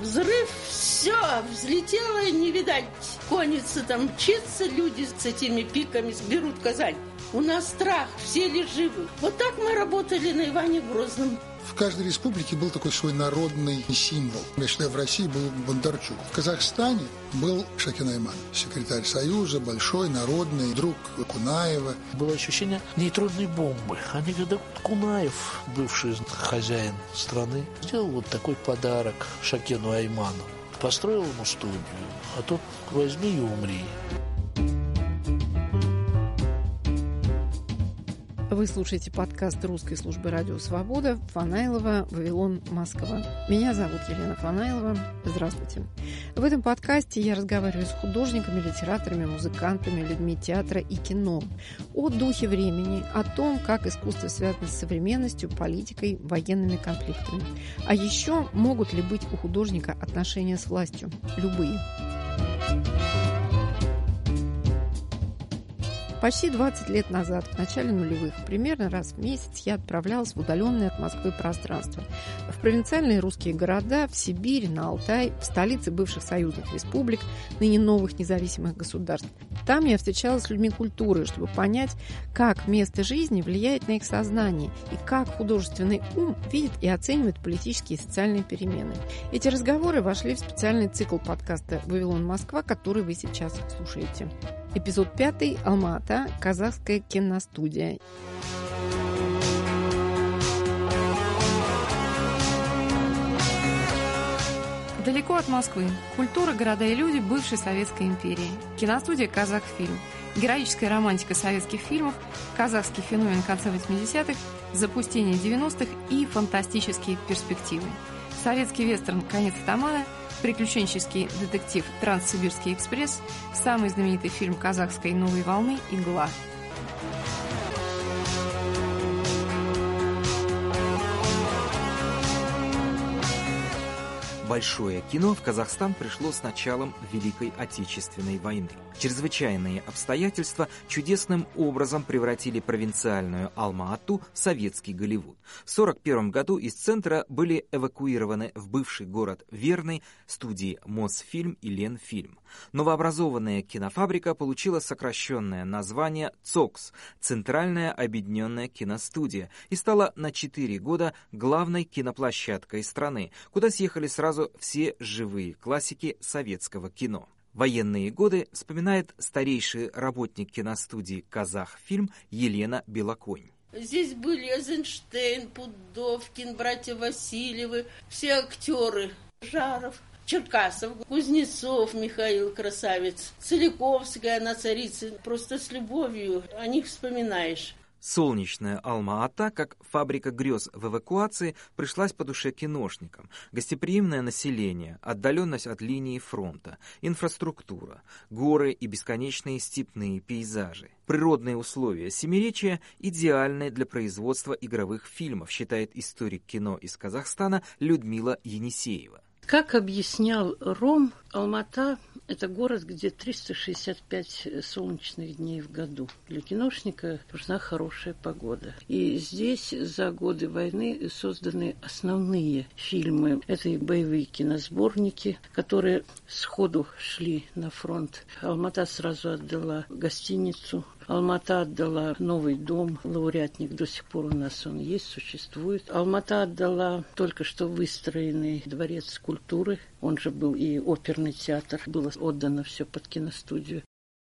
Взрыв, все, взлетело, не видать. Конница там мчится, люди с этими пиками берут Казань. У нас страх, все ли живы. Вот так мы работали на Иване Грозном. В каждой республике был такой свой народный символ. Я считаю, в России был Бондарчук. В Казахстане был Шакин Айман, секретарь Союза, большой, народный, друг Кунаева. Было ощущение нейтронной бомбы. Они говорят, Кунаев, бывший хозяин страны, сделал вот такой подарок Шакину Айману. Построил ему студию, а тот возьми и умри. Вы слушаете подкаст русской службы радио «Свобода» Фанайлова, Вавилон, Москва. Меня зовут Елена Фанайлова. Здравствуйте. В этом подкасте я разговариваю с художниками, литераторами, музыкантами, людьми театра и кино о духе времени, о том, как искусство связано с современностью, политикой, военными конфликтами. А еще могут ли быть у художника отношения с властью? Любые. Почти 20 лет назад, в начале нулевых, примерно раз в месяц я отправлялась в удаленное от Москвы пространство. В провинциальные русские города, в Сибирь, на Алтай, в столицы бывших союзных республик, ныне новых независимых государств. Там я встречалась с людьми культуры, чтобы понять, как место жизни влияет на их сознание и как художественный ум видит и оценивает политические и социальные перемены. Эти разговоры вошли в специальный цикл подкаста «Вавилон, Москва», который вы сейчас слушаете. Эпизод 5. Алма-Ата. Казахская киностудия. Далеко от Москвы. Культура, города и люди бывшей Советской империи. Киностудия «Казахфильм». Героическая романтика советских фильмов, казахский феномен конца 80-х, запустение 90-х и фантастические перспективы. Советский вестерн «Конец атамана», приключенческий детектив «Транссибирский экспресс», самый знаменитый фильм казахской новой волны «Игла». Большое кино в Казахстан пришло с началом Великой Отечественной войны. Чрезвычайные обстоятельства чудесным образом превратили провинциальную Алма-Ату в советский Голливуд. В 1941 году из центра были эвакуированы в бывший город Верный студии Мосфильм и Ленфильм. Новообразованная кинофабрика получила сокращенное название ЦОКС – Центральная объединенная киностудия, и стала на 4 года главной киноплощадкой страны, куда съехали сразу все живые классики советского кино. Военные годы вспоминает старейший работник киностудии «Казахфильм» Елена Белоконь. Здесь были Эйзенштейн, Пудовкин, братья Васильевы, все актеры. Жаров, Черкасов, Кузнецов, Михаил Красавец, Целиковская, она царица. Просто с любовью о них вспоминаешь. Солнечная Алма-Ата, как фабрика грез в эвакуации, пришлась по душе киношникам. Гостеприимное население, отдаленность от линии фронта, инфраструктура, горы и бесконечные степные пейзажи. Природные условия Семиречья идеальны для производства игровых фильмов, считает историк кино из Казахстана Людмила Енисеева. Как объяснял Ром, Алма-Ата – это город, где 365 солнечных дней в году. Для киношника нужна хорошая погода. И здесь за годы войны созданы основные фильмы. Это и боевые киносборники, которые сходу шли на фронт. Алма-Ата сразу отдала гостиницу. Алма-Ата отдала новый дом, лауреатник, до сих пор у нас он есть, существует. Алма-Ата отдала только что выстроенный дворец культуры, он же был и оперный театр, было отдано все под киностудию.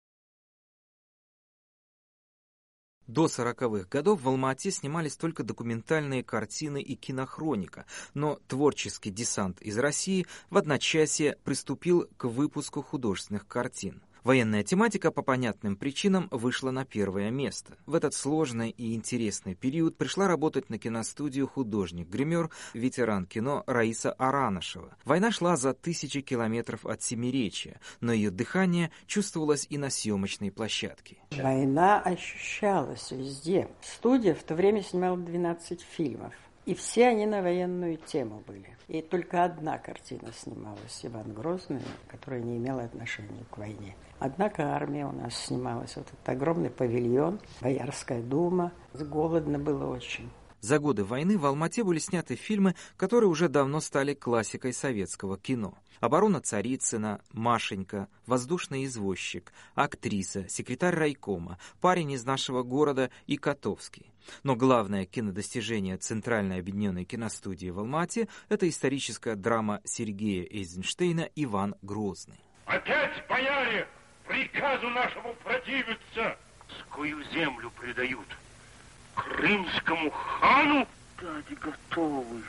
До 40-х годов в Алма-Ате снимались только документальные картины и кинохроника, но творческий десант из России в одночасье приступил к выпуску художественных картин. Военная тематика по понятным причинам вышла на первое место. В этот сложный и интересный период пришла работать на киностудию художник-гример, ветеран кино Раиса Аранышева. Война шла за тысячи километров от Семиречья, но ее дыхание чувствовалось и на съемочной площадке. Война ощущалась везде. Студия в то время снимала 12 фильмов. И все они на военную тему были. И только одна картина снималась, «Иван Грозный», которая не имела отношения к войне. Однако армия у нас снималась. Вот этот огромный павильон, Боярская дума. Голодно было очень. За годы войны в Алма-Ате были сняты фильмы, которые уже давно стали классикой советского кино. «Оборона Царицына», «Машенька», «Воздушный извозчик», «Актриса», «Секретарь райкома», «Парень из нашего города» и «Котовский». Но главное кинодостижение Центральной объединенной киностудии в Алма-Ате – это историческая драма Сергея Эйзенштейна «Иван Грозный». Опять, бояре, приказу нашему противятся, скую землю предают крымскому хану? Дать готовы.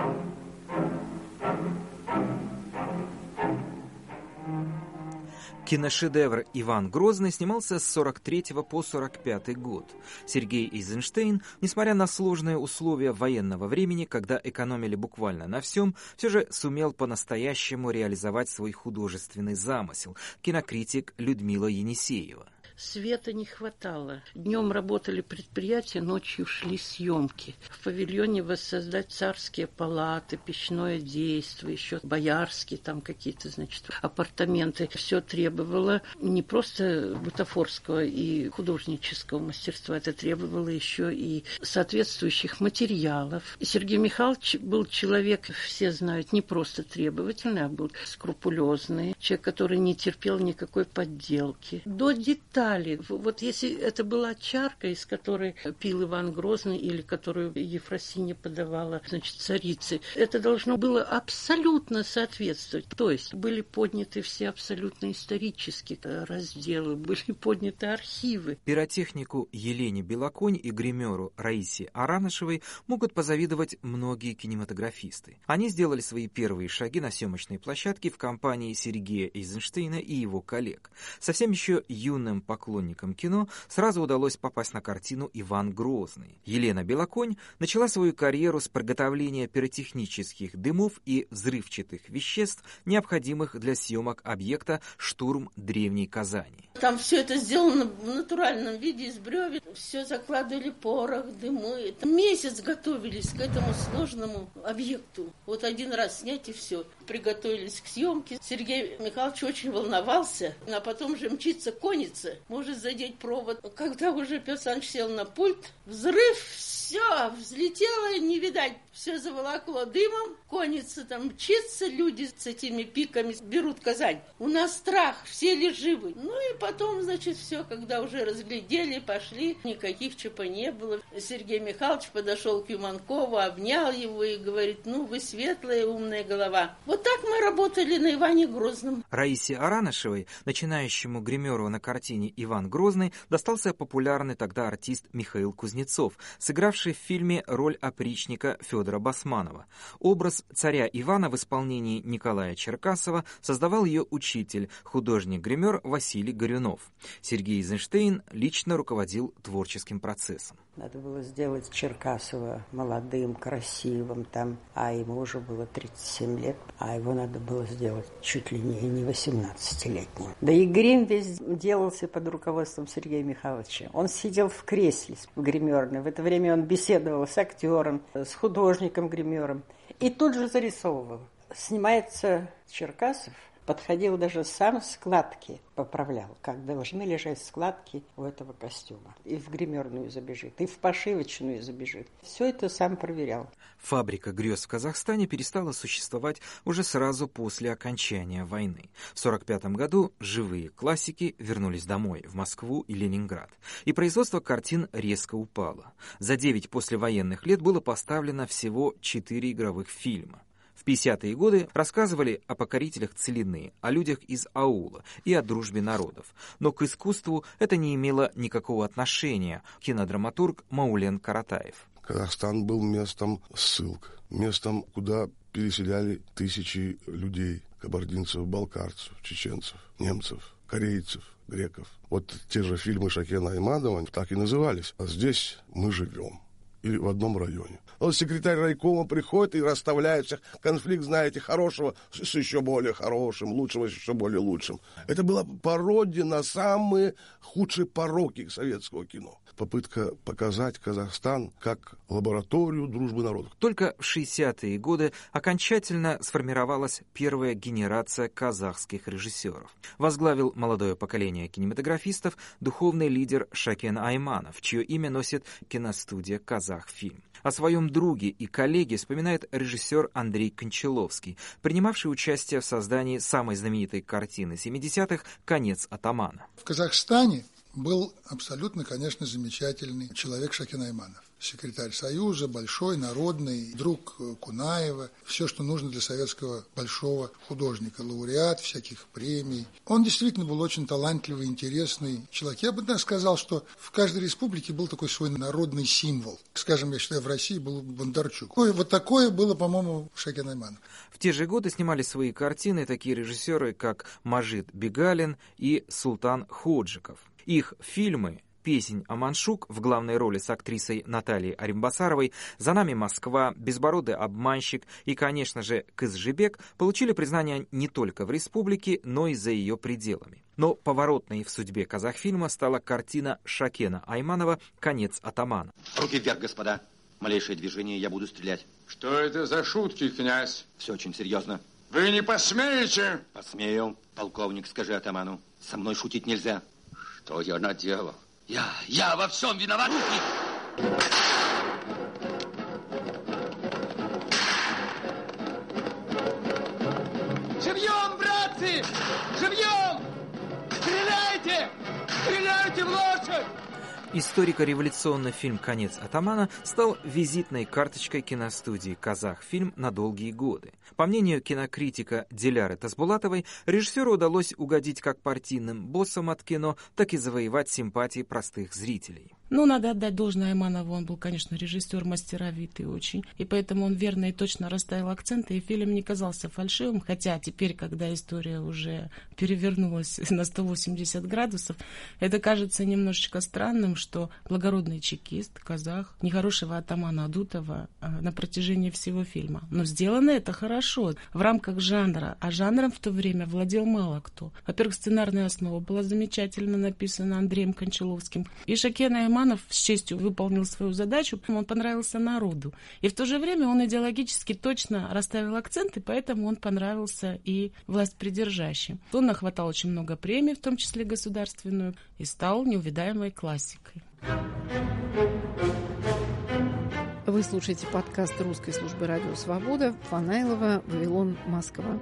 Киношедевр «Иван Грозный» снимался с 43 по 45 год. Сергей Эйзенштейн, несмотря на сложные условия военного времени, когда экономили буквально на всем, все же сумел по-настоящему реализовать свой художественный замысел. Кинокритик Людмила Енисеева. Света не хватало. Днем работали предприятия, ночью шли съемки. В павильоне воссоздать царские палаты, печное действо, еще боярские там какие-то, значит, апартаменты. Все требовало не просто бутафорского и художнического мастерства, это требовало еще и соответствующих материалов. И Сергей Михайлович был человек, все знают, не просто требовательный, а был скрупулезный. Человек, который не терпел никакой подделки. До деталей. Вот если это была чарка, из которой пил Иван Грозный или которую Ефросинья подавала, значит, царице, это должно было абсолютно соответствовать. То есть были подняты все абсолютно исторические разделы, были подняты архивы. Пиротехнику Елене Белоконь и гримеру Раисе Аранышевой могут позавидовать многие кинематографисты. Они сделали свои первые шаги на съемочной площадке в компании Сергея Эйзенштейна и его коллег. Совсем еще юным поклонникам кино сразу удалось попасть на картину «Иван Грозный». Елена Белоконь начала свою карьеру с приготовления пиротехнических дымов и взрывчатых веществ, необходимых для съемок объекта «Штурм Древней Казани». Там все это сделано в натуральном виде, из бревен. Все закладывали порох, дымы. Месяц готовились к этому сложному объекту. Вот один раз снять и все. Приготовились к съемке. Сергей Михайлович очень волновался. А потом же мчится конница. Может задеть провод. Когда уже Петр Александрович сел на пульт, взрыв, все, взлетело, не видать. Все заволокло дымом. Конница там мчится, люди с этими пиками берут Казань. У нас страх, все ли живы. Ну и потом, значит, все, когда уже разглядели, пошли, никаких ЧП не было. Сергей Михайлович подошел к Юманкову, обнял его и говорит: ну, вы светлая, умная голова. Вот так мы работали на Иване Грозном. Раисе Аранышевой, начинающему гримеру на картине «Иван Грозный», достался популярный тогда артист Михаил Кузнецов, сыгравший в фильме роль опричника Федора Басманова. Образ царя Ивана в исполнении Николая Черкасова создавал ее учитель, художник-гример Василий Горюнов. Сергей Эйзенштейн лично руководил творческим процессом. Надо было сделать Черкасова молодым, красивым, там, а ему уже было 37 лет, а его надо было сделать чуть ли не 18-летним. Да и грим весь делался под руководством Сергея Михайловича. Он сидел в кресле в гримерной. В это время он беседовал с актером, с художником-гримером и тут же зарисовывал. Снимается Черкасов, подходил даже сам, складки поправлял, как должны лежать складки у этого костюма. И в гримерную забежит, и в пошивочную забежит. Все это сам проверял. Фабрика грез в Казахстане перестала существовать уже сразу после окончания войны. В 1945 году живые классики вернулись домой, в Москву и Ленинград. И производство картин резко упало. За 9 послевоенных лет было поставлено всего 4 игровых фильма. В 50-е годы рассказывали о покорителях Целины, о людях из аула и о дружбе народов. Но к искусству это не имело никакого отношения. Кинодраматург Маулен Каратаев. Казахстан был местом ссылок, местом, куда переселяли тысячи людей, кабардинцев, балкарцев, чеченцев, немцев, корейцев, греков. Вот те же фильмы Шакена Аймадова так и назывались. А здесь мы живем. Или в одном районе. Вот секретарь райкома приходит и расставляет всех. Конфликт, знаете, хорошего с еще более хорошим, лучшего с еще более лучшим. Это была пародия на самые худшие пороки советского кино. Попытка показать Казахстан как лабораторию дружбы народов. Только в 60-е годы окончательно сформировалась первая генерация казахских режиссеров. Возглавил молодое поколение кинематографистов духовный лидер Шакен Айманов, чье имя носит киностудия «Казахфильм». О своем друге и коллеге вспоминает режиссер Андрей Кончаловский, принимавший участие в создании самой знаменитой картины 70-х «Конец атамана». В Казахстане был абсолютно, конечно, замечательный человек Шакен Айманов. Секретарь Союза, большой, народный, друг Кунаева. Все, что нужно для советского большого художника. Лауреат всяких премий. Он действительно был очень талантливый, интересный человек. Я бы даже сказал, что в каждой республике был такой свой народный символ. Скажем, я считаю, в России был Бондарчук. Вот такое было, по-моему, Шакен Айманов. В те же годы снимали свои картины такие режиссеры, как Мажит Бегалин и Султан Ходжиков. Их фильмы «Песнь Аманшук» в главной роли с актрисой Натальей Аримбасаровой, «За нами Москва», «Безбородый обманщик» и, конечно же, «Кызжибек» получили признание не только в республике, но и за ее пределами. Но поворотной в судьбе Казахфильма стала картина Шакена Айманова «Конец атамана». Руки вверх, господа. Малейшее движение, я буду стрелять. Что это за шутки, князь? Все очень серьезно. Вы не посмеете? Посмею. Полковник, скажи атаману, со мной шутить нельзя. Что я наделал? Я во всем виноват. Живьем, братцы! Живьем! Стреляйте! Стреляйте в лошадь! Историко-революционный фильм «Конец атамана» стал визитной карточкой киностудии «Казахфильм» на долгие годы. По мнению кинокритика Диляры Тасбулатовой, режиссеру удалось угодить как партийным боссам от кино, так и завоевать симпатии простых зрителей. Ну, надо отдать должное Айманову, он был, конечно, режиссер мастеровитый очень, и поэтому он верно и точно расставил акценты, и фильм не казался фальшивым, хотя теперь, когда история уже перевернулась на 180 градусов, это кажется немножечко странным, что благородный чекист, казах, нехорошего атамана Адутова на протяжении всего фильма. Но сделано это хорошо, в рамках жанра, а жанром в то время владел мало кто. Во-первых, сценарная основа была замечательно написана Андреем Кончаловским, и Шакен Айманов с честью выполнил свою задачу, он понравился народу. И в то же время он идеологически точно расставил акценты, поэтому он понравился и властьпридержащим. Он нахватал очень много премий, в том числе государственную, и стал неувидаемой классикой. Вы слушаете подкаст русской службы радио «Свобода», Фанайлова, Вавилон, Москва.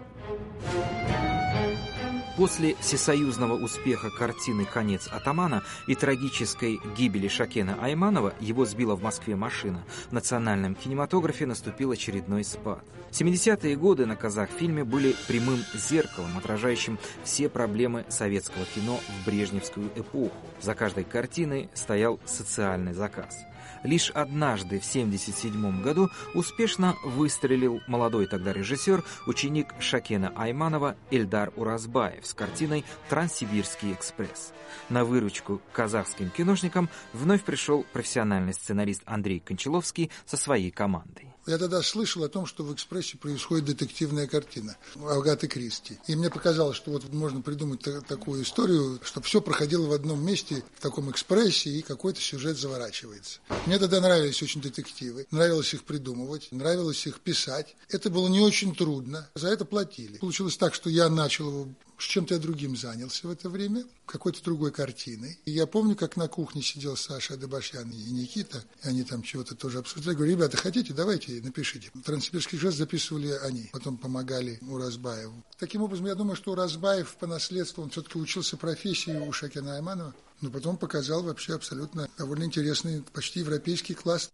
После всесоюзного успеха картины «Конец атамана» и трагической гибели Шакена Айманова, его сбила в Москве машина, в национальном кинематографе наступил очередной спад. 70-е годы на Казахфильме были прямым зеркалом, отражающим все проблемы советского кино в брежневскую эпоху. За каждой картиной стоял социальный заказ. Лишь однажды в 1977 году успешно выстрелил молодой тогда режиссер, ученик Шакена Айманова Эльдар Уразбаев с картиной «Транссибирский экспресс». На выручку казахским киношникам вновь пришел профессиональный сценарист Андрей Кончаловский со своей командой. Я тогда слышал о том, что в «Экспрессе» происходит детективная картина Агаты Кристи. И мне показалось, что вот можно придумать такую историю, чтобы все проходило в одном месте, в таком «Экспрессе», и какой-то сюжет заворачивается. Мне тогда нравились очень детективы, нравилось их придумывать, нравилось их писать. Это было не очень трудно, за это платили. Получилось так, что я начал его... С чем-то я другим занялся в это время, какой-то другой картиной. И я помню, как на кухне сидел Саша Адыбашян и Никита, и они там чего-то тоже обсуждали. Говорю, ребята, хотите, давайте, напишите. «Транссибирский экспресс» записывали они, потом помогали Уразбаеву. Таким образом, я думаю, что Уразбаев по наследству, он все-таки учился профессии у Шакена Айманова, но потом показал вообще абсолютно довольно интересный, почти европейский класс.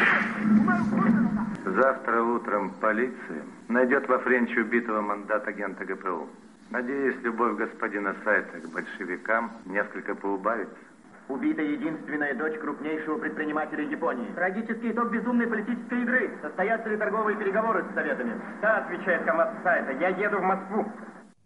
Завтра утром полиция найдет во Френче убитого мандат-агента ГПУ. Надеюсь, любовь господина Сайта к большевикам несколько поубавится. Убита единственная дочь крупнейшего предпринимателя Японии. Трагический итог безумной политической игры. Состоятся ли торговые переговоры с Советами? Да, отвечает комбат Сайта, я еду в Москву.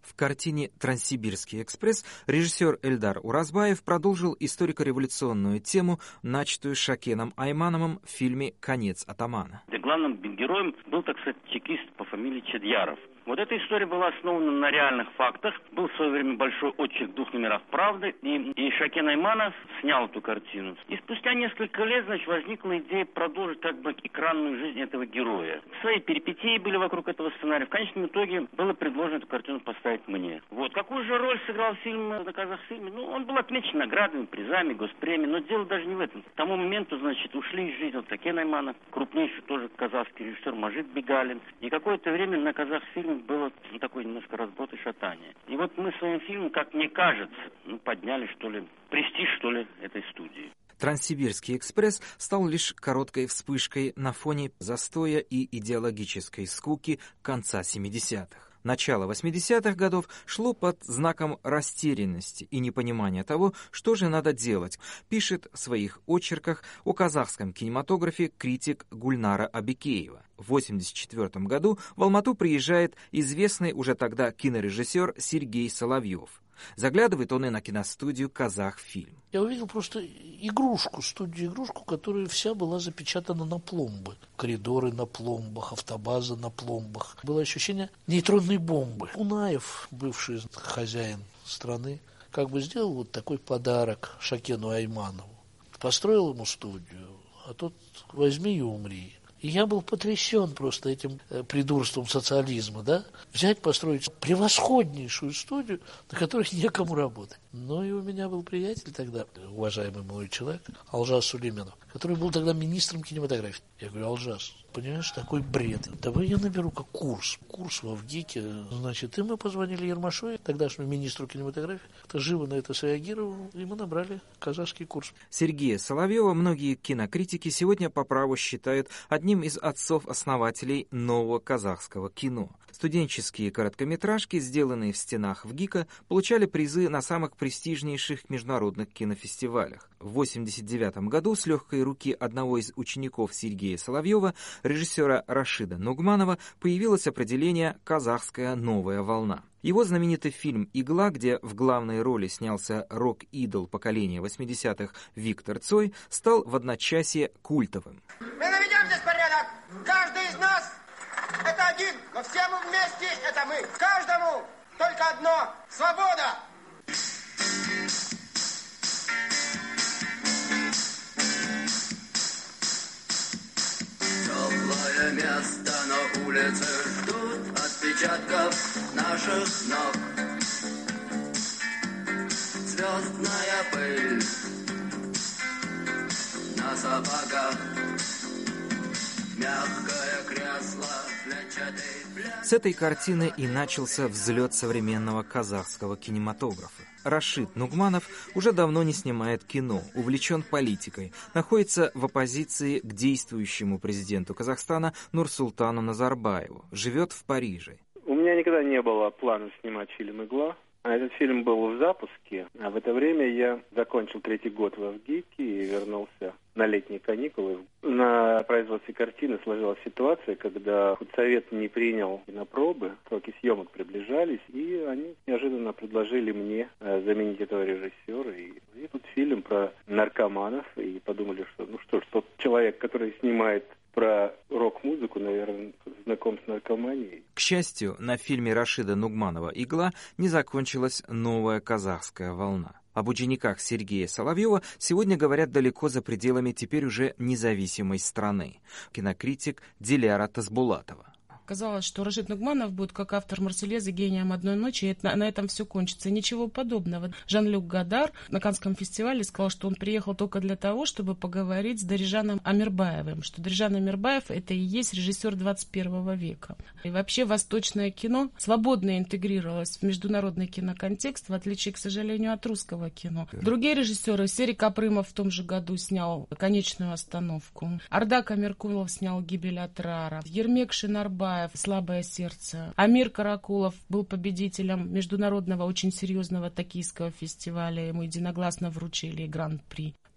В картине «Транссибирский экспресс» режиссер Эльдар Уразбаев продолжил историко-революционную тему, начатую Шакеном Аймановым в фильме «Конец атамана». Главным героем был, так сказать, чекист по фамилии Чадьяров. Вот эта история была основана на реальных фактах. Был в свое время большой очерк в 2 номерах «Правды», и Шакен Айманов снял эту картину. И спустя несколько лет, возникла идея продолжить экранную жизнь этого героя. Свои перипетии были вокруг этого сценария. В конечном итоге было предложено эту картину поставить мне. Вот. Какую же роль сыграл фильм на Казахфильме? Он был отмечен наградами, призами, госпремией, но дело даже не в этом. К тому моменту, ушли из жизни Шакен Айманов, крупнейший тоже казахский режиссер Мажит Бегалин. И какое-то время на Казахфильме было такое немножко разброд и шатание. И вот мы своим фильмом, как мне кажется, подняли, престиж, этой студии. «Транссибирский экспресс» стал лишь короткой вспышкой на фоне застоя и идеологической скуки конца 70-х. Начало 80-х годов шло под знаком растерянности и непонимания того, что же надо делать, пишет в своих очерках о казахском кинематографе критик Гульнара Абикеева. В 1984 году в Алмату приезжает известный уже тогда кинорежиссер Сергей Соловьев. Заглядывает он и на киностудию «Казахфильм». Я увидел просто студию-игрушку, которая вся была запечатана на пломбы. Коридоры на пломбах, автобаза на пломбах. Было ощущение нейтронной бомбы. Унаев, бывший хозяин страны, сделал вот такой подарок Шакену Айманову. Построил ему студию, а тот возьми и умри. И я был потрясен просто этим придурством социализма, взять, построить превосходнейшую студию, на которой некому работать. Ну и у меня был приятель тогда, уважаемый мой человек, Алжас Сулейменов, который был тогда министром кинематографии. Я говорю: Алжас, понимаешь, такой бред. Давай я наберу-ка курс во ВГИКе. И мы позвонили Ермашову, тогдашнему министру кинематографии, кто живо на это среагировал, и мы набрали казахский курс. Сергея Соловьева многие кинокритики сегодня по праву считают одним из отцов-основателей нового казахского кино. Студенческие короткометражки, сделанные в стенах ВГИКа, получали призы на самых престижнейших международных кинофестивалях. В 1989 году с легкой руки одного из учеников Сергея Соловьева, режиссера Рашида Нугманова, появилось определение «казахская новая волна». Его знаменитый фильм «Игла», где в главной роли снялся рок-идол поколения 80-х Виктор Цой, стал в одночасье культовым. Мы наведем здесь порядок. Каждый из нас — это один, но все мы вместе — это мы. Каждому только одно — свобода. Теплое место, но улицы ждут отпечатков наших ног. Звездная пыль на сапогах, мягкое кресло, клетчатый пляж. С этой картины и начался взлет современного казахского кинематографа. Рашид Нугманов уже давно не снимает кино, увлечен политикой, находится в оппозиции к действующему президенту Казахстана Нурсултану Назарбаеву, живет в Париже. У меня никогда не было плана снимать фильм «Игла». Этот фильм был в запуске, а в это время я закончил 3-й год в ВГИКе и вернулся на летние каникулы. На производстве картины сложилась ситуация, когда худсовет не принял кинопробы, сроки съемок приближались, и они неожиданно предложили мне заменить этого режиссера. И тут фильм про наркоманов, и подумали, что тот человек, который снимает про рок-музыку, наверное, знаком с наркоманией. К счастью, на фильме Рашида Нугманова «Игла» не закончилась новая казахская волна. Об учениках Сергея Соловьева сегодня говорят далеко за пределами теперь уже независимой страны. Кинокритик Диляра Тасбулатова. Казалось, что Рашид Нугманов будет как автор «Марсельезы» гением одной ночи, и на этом все кончится. Ничего подобного. Жан-Люк Годар на Каннском фестивале сказал, что он приехал только для того, чтобы поговорить с Дарижаном Амирбаевым, что Дарижан Амирбаев — это и есть режиссер 21 века. И вообще восточное кино свободно интегрировалось в международный киноконтекст, в отличие, к сожалению, от русского кино. Другие режиссеры, Серий Капрымов в том же году снял «Конечную остановку», Ардак Амиркулов снял «Гибель Атрара», Ермек Шинарбаев «Слабое сердце». Амир Каракулов был победителем международного очень серьезного токийского фестиваля. Ему единогласно вручили гран-при.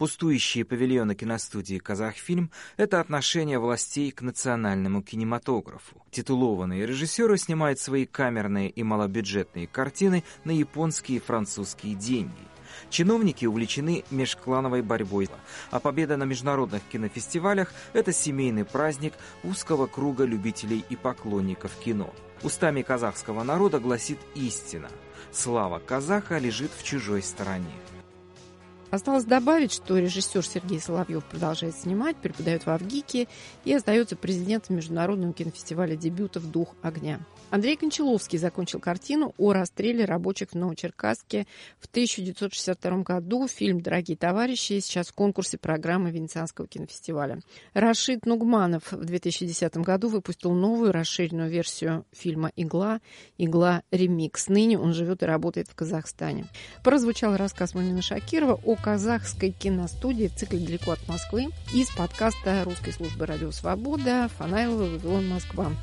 Пустующие павильоны киностудии «Казахфильм» — это отношение властей к национальному кинематографу. Титулованные режиссеры снимают свои камерные и малобюджетные картины на японские и французские деньги. Чиновники увлечены межклановой борьбой, а победа на международных кинофестивалях — это семейный праздник узкого круга любителей и поклонников кино. Устами казахского народа гласит истина: слава казаха лежит в чужой стороне. Осталось добавить, что режиссер Сергей Соловьев продолжает снимать, преподает в Авгике и остается президентом Международного кинофестиваля дебютов «Дух огня». Андрей Кончаловский закончил картину о расстреле рабочих в Новочеркасске в 1962 году. Фильм «Дорогие товарищи» сейчас в конкурсе программы Венецианского кинофестиваля. Рашид Нугманов в 2010 году выпустил новую расширенную версию фильма «Игла». «Игла. Ремикс». Ныне он живет и работает в Казахстане. Прозвучал рассказ Мумина Шакирова о казахской киностудии в цикле «Далеко от Москвы» из подкаста русской службы «Радио Свобода» Фанаилова, Вавилон, Москва.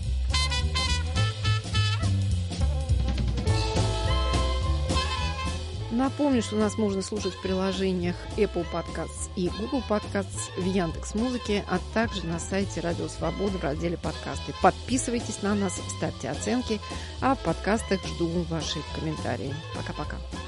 Напомню, что нас можно слушать в приложениях Apple Podcasts и Google Podcasts, в Яндекс.Музыке, а также на сайте Радио Свобода в разделе «Подкасты». Подписывайтесь на нас, ставьте оценки, а в подкастах жду ваши комментарии. Пока-пока.